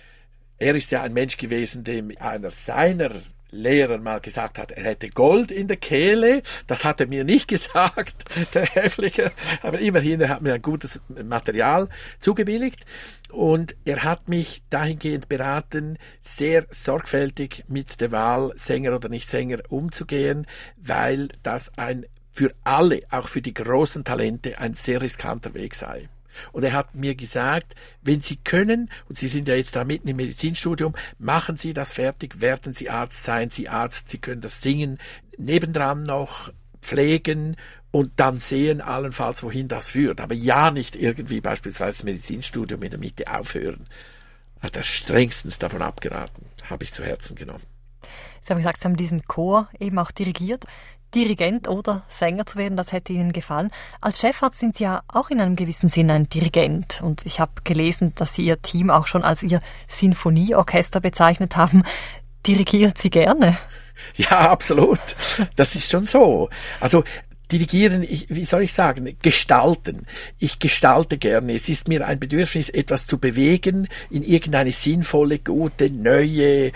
[SPEAKER 3] Er ist ja ein Mensch gewesen, dem einer seiner Lehrer mal gesagt hat, er hätte Gold in der Kehle. Das hat er mir nicht gesagt, der Häfliger. Aber immerhin, er hat mir ein gutes Material zugebilligt. Und er hat mich dahingehend beraten, sehr sorgfältig mit der Wahl, Sänger oder Nicht-Sänger umzugehen, weil das für alle, auch für die großen Talente, ein sehr riskanter Weg sei. Und er hat mir gesagt, wenn Sie können, und Sie sind ja jetzt da mitten im Medizinstudium, machen Sie das fertig, werden Sie Arzt, seien Sie Arzt, Sie können das Singen nebendran noch pflegen und dann sehen allenfalls, wohin das führt. Aber ja nicht irgendwie beispielsweise das Medizinstudium in der Mitte aufhören. Hat er strengstens davon abgeraten, habe ich zu Herzen genommen.
[SPEAKER 2] Sie haben gesagt, Sie haben diesen Chor eben auch dirigiert. Dirigent oder Sänger zu werden, das hätte Ihnen gefallen. Als Chefarzt sind Sie ja auch in einem gewissen Sinn ein Dirigent. Und ich habe gelesen, dass Sie Ihr Team auch schon als Ihr Sinfonieorchester bezeichnet haben. Dirigieren Sie gerne?
[SPEAKER 3] Ja, absolut. Das ist schon so. Also dirigieren, wie soll ich sagen, gestalten. Ich gestalte gerne. Es ist mir ein Bedürfnis, etwas zu bewegen in irgendeine sinnvolle, gute, neue,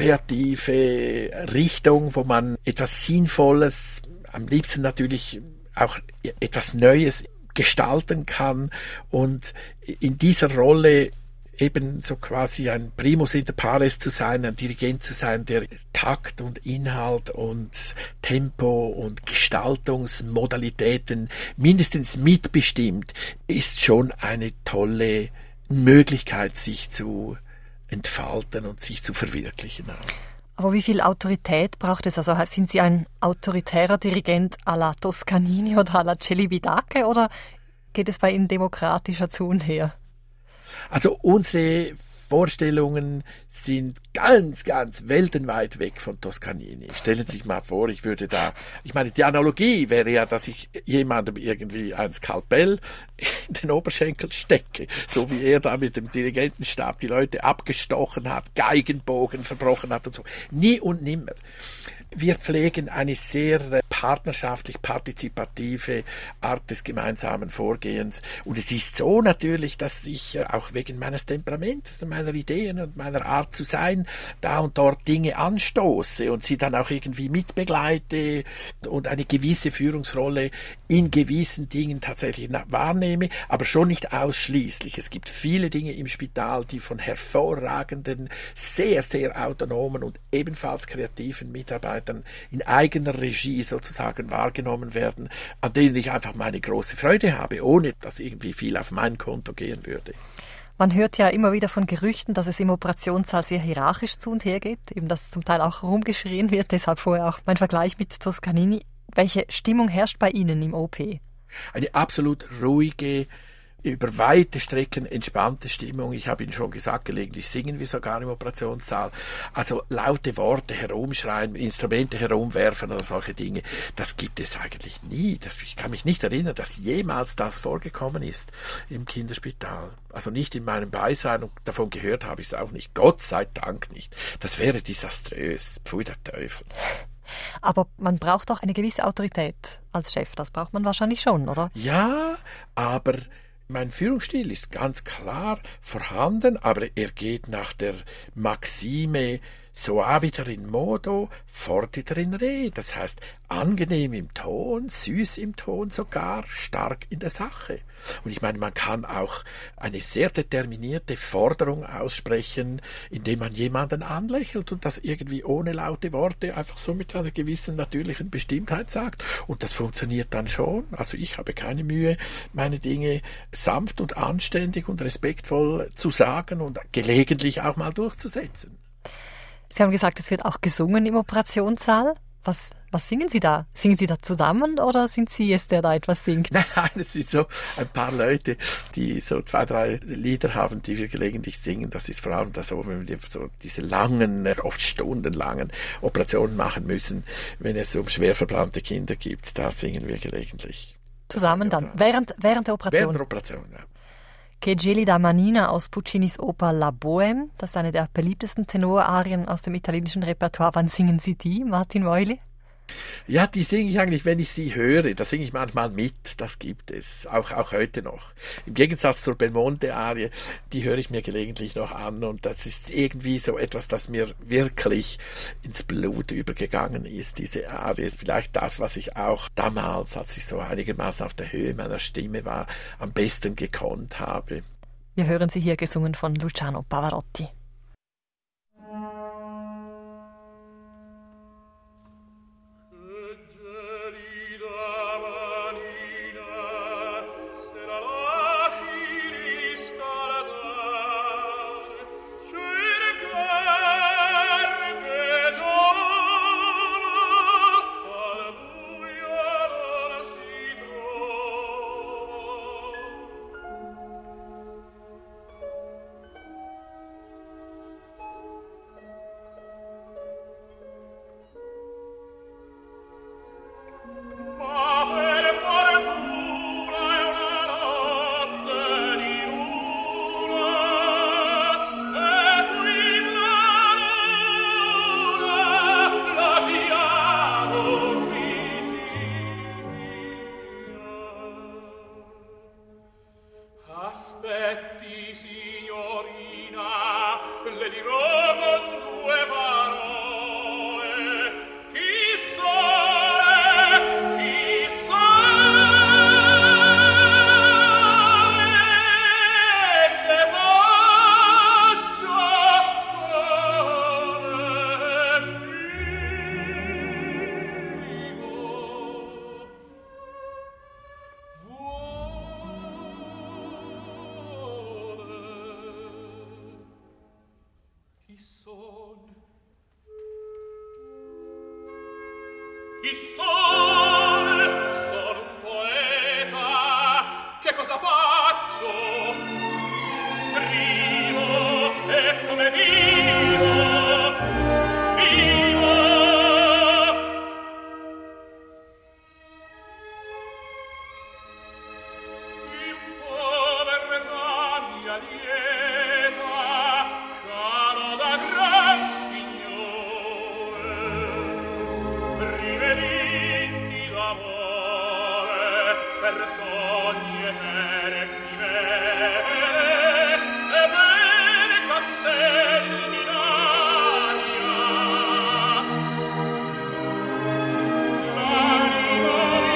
[SPEAKER 3] kreative Richtung, wo man etwas Sinnvolles, am liebsten natürlich auch etwas Neues gestalten kann. Und in dieser Rolle eben so quasi ein Primus inter pares zu sein, ein Dirigent zu sein, der Takt und Inhalt und Tempo und Gestaltungsmodalitäten mindestens mitbestimmt, ist schon eine tolle Möglichkeit, sich zu entfalten und sich zu verwirklichen.
[SPEAKER 2] Aber wie viel Autorität braucht es? Also sind Sie ein autoritärer Dirigent à la Toscanini oder à la Celibidache oder geht es bei Ihnen demokratischer zu und her?
[SPEAKER 3] Also unsere Vorstellungen sind ganz, ganz weltenweit weg von Toscanini. Stellen Sie sich mal vor, ich meine, die Analogie wäre ja, dass ich jemandem irgendwie ein Skalpell in den Oberschenkel stecke, so wie er da mit dem Dirigentenstab die Leute abgestochen hat, Geigenbogen verbrochen hat und so. Nie und nimmer. Wir pflegen eine sehr partnerschaftlich-partizipative Art des gemeinsamen Vorgehens. Und es ist so natürlich, dass ich auch wegen meines Temperaments und meiner Ideen und meiner Art zu sein da und dort Dinge anstoße und sie dann auch irgendwie mitbegleite und eine gewisse Führungsrolle in gewissen Dingen tatsächlich wahrnehme, aber schon nicht ausschließlich. Es gibt viele Dinge im Spital, die von hervorragenden, sehr, sehr autonomen und ebenfalls kreativen Mitarbeitern in eigener Regie sozusagen wahrgenommen werden, an denen ich einfach meine große Freude habe, ohne dass irgendwie viel auf mein Konto gehen würde.
[SPEAKER 2] Man hört ja immer wieder von Gerüchten, dass es im Operationssaal sehr hierarchisch zu und her geht, eben dass zum Teil auch rumgeschrien wird, deshalb vorher auch mein Vergleich mit Toscanini. Welche Stimmung herrscht bei Ihnen im OP?
[SPEAKER 3] Eine absolut ruhige, über weite Strecken entspannte Stimmung. Ich habe Ihnen schon gesagt, gelegentlich singen wir sogar im Operationssaal. Also laute Worte herumschreien, Instrumente herumwerfen oder solche Dinge, das gibt es eigentlich nie. Ich kann mich nicht erinnern, dass jemals das vorgekommen ist im Kinderspital. Also nicht in meinem Beisein, und davon gehört habe ich es auch nicht. Gott sei Dank nicht. Das wäre desaströs. Pfui der Teufel.
[SPEAKER 2] Aber man braucht auch eine gewisse Autorität als Chef. Das braucht man wahrscheinlich schon, oder?
[SPEAKER 3] Ja, aber mein Führungsstil ist ganz klar vorhanden, aber er geht nach der Maxime suaviter in modo, fortiter in re. Das heißt, angenehm im Ton, süß im Ton sogar, stark in der Sache. Und ich meine, man kann auch eine sehr determinierte Forderung aussprechen, indem man jemanden anlächelt und das irgendwie ohne laute Worte einfach so mit einer gewissen natürlichen Bestimmtheit sagt. Und das funktioniert dann schon. Also ich habe keine Mühe, meine Dinge sanft und anständig und respektvoll zu sagen und gelegentlich auch mal durchzusetzen.
[SPEAKER 2] Sie haben gesagt, es wird auch gesungen im Operationssaal. Was singen Sie da? Singen Sie da zusammen oder sind Sie es, der da etwas singt?
[SPEAKER 3] Nein, es sind so ein paar Leute, die so 2, 3 Lieder haben, die wir gelegentlich singen. Das ist vor allem das so, wenn wir so diese langen, oft stundenlangen Operationen machen müssen, wenn es um schwer verbrannte Kinder gibt. Da singen wir gelegentlich.
[SPEAKER 2] Zusammen dann? Während der Operation?
[SPEAKER 3] Während der Operation, ja.
[SPEAKER 2] Che gelida manina aus Puccinis Oper La Bohème. Das ist eine der beliebtesten Tenorarien aus dem italienischen Repertoire. Wann singen Sie die, Martin Meuli?
[SPEAKER 3] Ja, die singe ich eigentlich, wenn ich sie höre. Da singe ich manchmal mit, das gibt es, auch heute noch. Im Gegensatz zur Belmonte-Arie, die höre ich mir gelegentlich noch an und das ist irgendwie so etwas, das mir wirklich ins Blut übergegangen ist, diese Arie. Vielleicht das, was ich auch damals, als ich so einigermaßen auf der Höhe meiner Stimme war, am besten gekonnt habe.
[SPEAKER 2] Wir hören sie hier gesungen von Luciano Pavarotti.
[SPEAKER 4] Il sole, sono un poeta, che cosa faccio? Scrivo e come vivo, vivo. In povertà mia lieta, caro da gran signore, rivedini d'amore per sogni e per chimere e per castelli d'aria. L'anima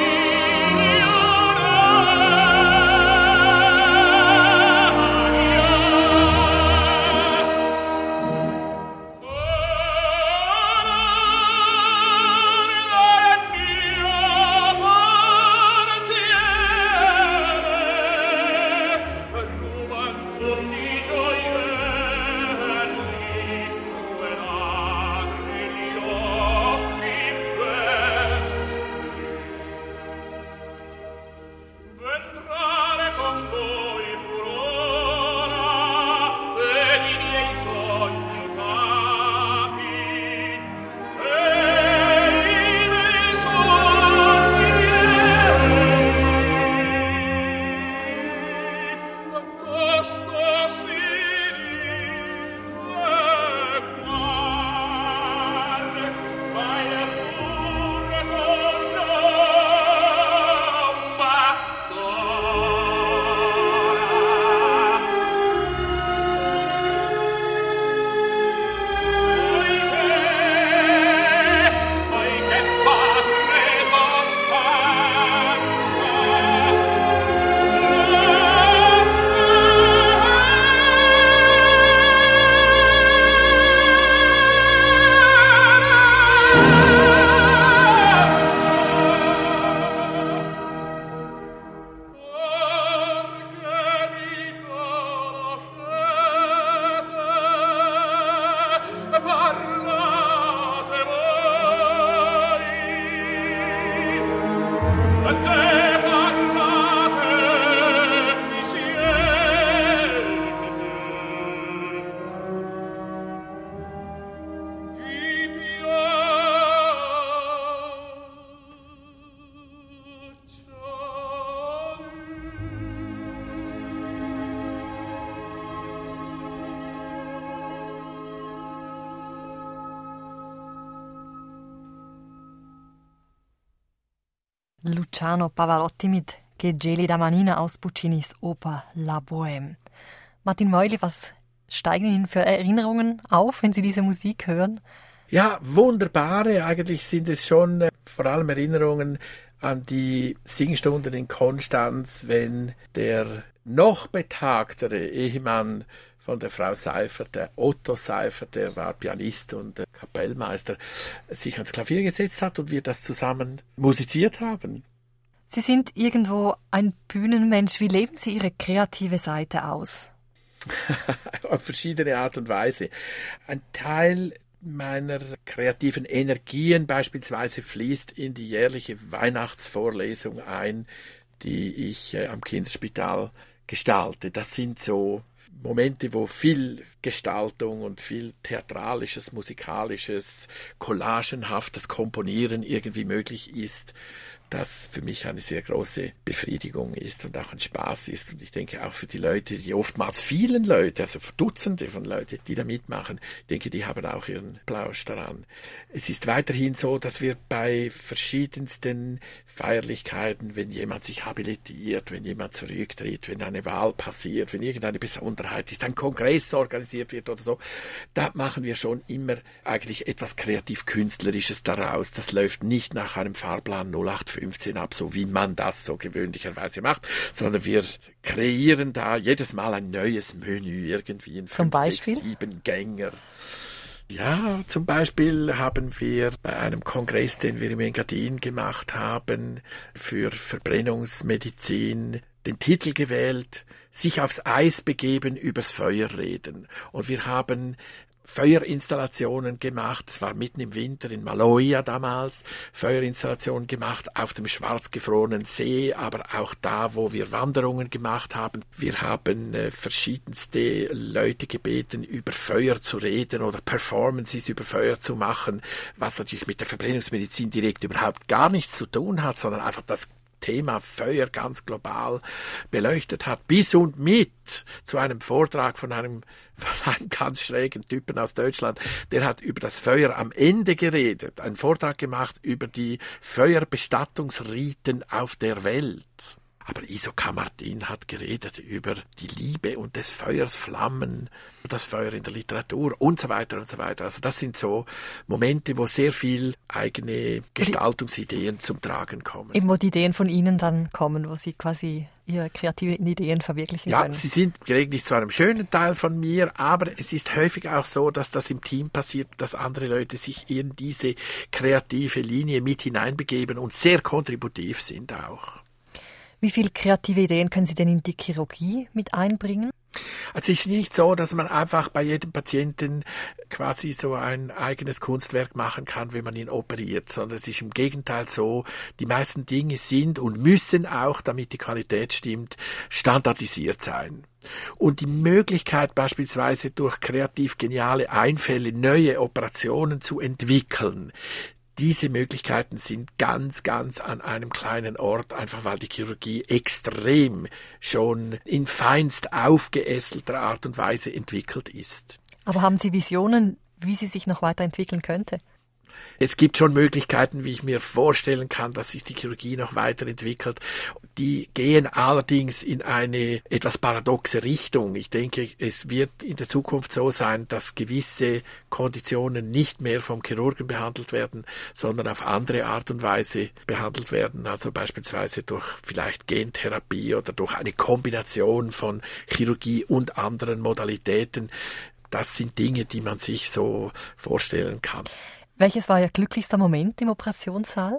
[SPEAKER 4] Ventrare con voi pur ora ed i miei sogni usati e i miei sogni miei tosto si dileguar vai a furre torno ma poiché fa preso parlate voi e te parlate chi siete vi
[SPEAKER 2] Luciano Pavarotti mit Che gelida manina aus Puccinis Oper La Bohème. Martin Meuli, was steigen Ihnen für Erinnerungen auf, wenn Sie diese Musik hören?
[SPEAKER 3] Ja, wunderbare. Eigentlich sind es schon vor allem Erinnerungen an die Singstunden in Konstanz, wenn der noch betagtere Ehemann von der Frau Seifert, der Otto Seifert, der war Pianist und Kapellmeister, sich ans Klavier gesetzt hat und wir das zusammen musiziert haben.
[SPEAKER 2] Sie sind irgendwo ein Bühnenmensch. Wie leben Sie Ihre kreative Seite aus?
[SPEAKER 3] Auf verschiedene Art und Weise. Ein Teil meiner kreativen Energien beispielsweise fließt in die jährliche Weihnachtsvorlesung ein, die ich am Kinderspital gestalte. Das sind so Momente, wo viel Gestaltung und viel theatralisches, musikalisches, collagenhaftes Komponieren irgendwie möglich ist, das für mich eine sehr große Befriedigung ist und auch ein Spaß ist. Und ich denke auch für die Leute, die oftmals vielen Leute, also Dutzende von Leuten, die da mitmachen, ich denke, die haben auch ihren Plausch daran. Es ist weiterhin so, dass wir bei verschiedensten Feierlichkeiten, wenn jemand sich habilitiert, wenn jemand zurücktritt, wenn eine Wahl passiert, wenn irgendeine Besonderheit ist, ein Kongress organisiert wird oder so, da machen wir schon immer eigentlich etwas kreativ-künstlerisches daraus. Das läuft nicht nach einem Fahrplan 0815 ab, so wie man das so gewöhnlicherweise macht, sondern wir kreieren da jedes Mal ein neues Menü, irgendwie in 5, 6, 7 Gänger. Ja, zum Beispiel haben wir bei einem Kongress, den wir im Engadin gemacht haben, für Verbrennungsmedizin, den Titel gewählt, sich aufs Eis begeben, übers Feuer reden. Und wir haben Feuerinstallationen gemacht. Es war mitten im Winter in Maloja damals. Feuerinstallationen gemacht auf dem schwarzgefrorenen See, aber auch da, wo wir Wanderungen gemacht haben. Wir haben verschiedenste Leute gebeten, über Feuer zu reden oder Performances über Feuer zu machen, was natürlich mit der Verbrennungsmedizin direkt überhaupt gar nichts zu tun hat, sondern einfach das Thema Feuer ganz global beleuchtet hat, bis und mit zu einem Vortrag von einem ganz schrägen Typen aus Deutschland, der hat über das Feuer am Ende geredet, einen Vortrag gemacht über die Feuerbestattungsriten auf der Welt. Aber Isoka Martin hat geredet über die Liebe und des Feuers Flammen, das Feuer in der Literatur und so weiter und so weiter. Also das sind so Momente, wo sehr viel eigene Gestaltungsideen zum Tragen kommen.
[SPEAKER 2] Eben wo die Ideen von Ihnen dann kommen, wo Sie quasi Ihre kreativen Ideen verwirklichen können.
[SPEAKER 3] Ja, sie sind gelegentlich zu einem schönen Teil von mir, aber es ist häufig auch so, dass das im Team passiert, dass andere Leute sich in diese kreative Linie mit hineinbegeben und sehr kontributiv sind auch.
[SPEAKER 2] Wie viele kreative Ideen können Sie denn in die Chirurgie mit einbringen?
[SPEAKER 3] Also es ist nicht so, dass man einfach bei jedem Patienten quasi so ein eigenes Kunstwerk machen kann, wenn man ihn operiert, sondern es ist im Gegenteil so, die meisten Dinge sind und müssen auch, damit die Qualität stimmt, standardisiert sein. Und die Möglichkeit beispielsweise durch kreativ geniale Einfälle neue Operationen zu entwickeln, diese Möglichkeiten sind ganz, ganz an einem kleinen Ort, einfach weil die Chirurgie extrem schon in feinst aufgeästelter Art und Weise entwickelt ist.
[SPEAKER 2] Aber haben Sie Visionen, wie sie sich noch weiterentwickeln könnte?
[SPEAKER 3] Es gibt schon Möglichkeiten, wie ich mir vorstellen kann, dass sich die Chirurgie noch weiterentwickelt. Die gehen allerdings in eine etwas paradoxe Richtung. Ich denke, es wird in der Zukunft so sein, dass gewisse Konditionen nicht mehr vom Chirurgen behandelt werden, sondern auf andere Art und Weise behandelt werden. Also beispielsweise durch vielleicht Gentherapie oder durch eine Kombination von Chirurgie und anderen Modalitäten. Das sind Dinge, die man sich so vorstellen kann.
[SPEAKER 2] Welches war Ihr glücklichster Moment im Operationssaal?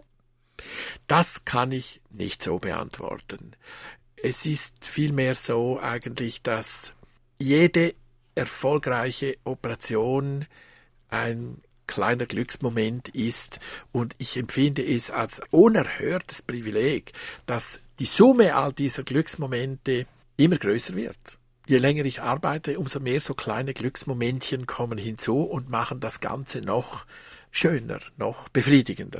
[SPEAKER 3] Das kann ich nicht so beantworten. Es ist vielmehr so eigentlich, dass jede erfolgreiche Operation ein kleiner Glücksmoment ist und ich empfinde es als unerhörtes Privileg, dass die Summe all dieser Glücksmomente immer größer wird. Je länger ich arbeite, umso mehr so kleine Glücksmomentchen kommen hinzu und machen das Ganze noch schöner, noch befriedigender.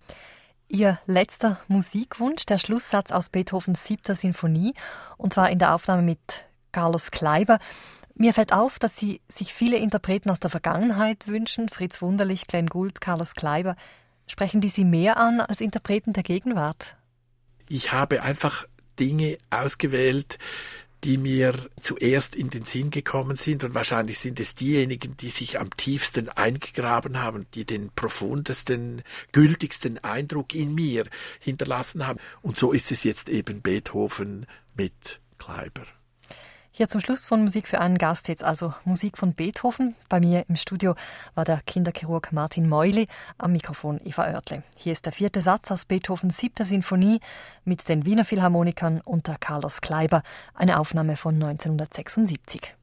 [SPEAKER 2] Ihr letzter Musikwunsch, der Schlusssatz aus Beethovens 7. Sinfonie, und zwar in der Aufnahme mit Carlos Kleiber. Mir fällt auf, dass Sie sich viele Interpreten aus der Vergangenheit wünschen, Fritz Wunderlich, Glenn Gould, Carlos Kleiber. Sprechen die Sie mehr an als Interpreten der Gegenwart?
[SPEAKER 3] Ich habe einfach Dinge ausgewählt, die mir zuerst in den Sinn gekommen sind und wahrscheinlich sind es diejenigen, die sich am tiefsten eingegraben haben, die den profundesten, gültigsten Eindruck in mir hinterlassen haben. Und so ist es jetzt eben Beethoven mit Kleiber.
[SPEAKER 2] Hier zum Schluss von Musik für einen Gast jetzt also Musik von Beethoven. Bei mir im Studio war der Kinderchirurg Martin Meuli, am Mikrofon Eva Oertle. Hier ist der 4. Satz aus Beethovens 7. Sinfonie mit den Wiener Philharmonikern unter Carlos Kleiber, eine Aufnahme von 1976.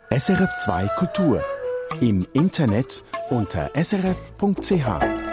[SPEAKER 1] SRF2 Kultur. Im Internet unter srf.ch.